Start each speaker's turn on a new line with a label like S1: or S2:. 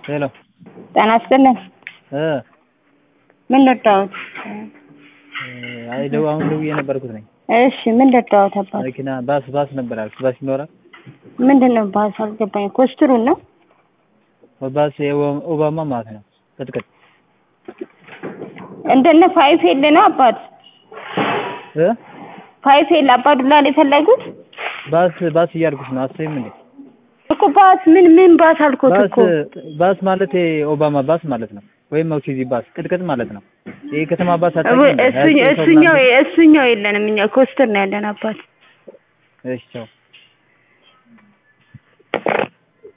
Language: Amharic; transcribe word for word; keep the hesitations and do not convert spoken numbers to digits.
S1: ሄሎ
S2: ጤና ይስጥልኝ
S1: እ
S2: ምን ልርዳዎት?
S1: አይ ደው አሁን ደውዬ ነበርኩት ነኝ።
S2: እሺ ምን ልርዳዎት አባት?
S1: መኪና ባስ ባስ ነበር አልኩት ባስ ይኖራል?
S2: ምንድነው ባስ አልገባኝ። ኮስትሩን ነው?
S1: ባስ ኦባማ ማለት ነው። ቅጥቅጥ
S2: እንደነ ፋይፍ ኤል ነው አባት?
S1: እ
S2: ፋይፍ ኤል አባዱላ ላይ ፈለጉት?
S1: ባስ ባስ እያልኩሽ ነው አትሰሚም እንዴ?
S2: እኮ ባስ ምን ምን ባስ አልኩት እኮ።
S1: ባስ ማለት ኦባማ ባስ ማለት ነው ወይም ኦክሲዚ ባስ ቅጥቅጥ ማለት ነው። ይሄ ከተማ ባስ አታውቂም?
S2: እሱኛው እሱኛው የለንም እኛ ኮስተር ነው ያለን አባት።
S1: እሺ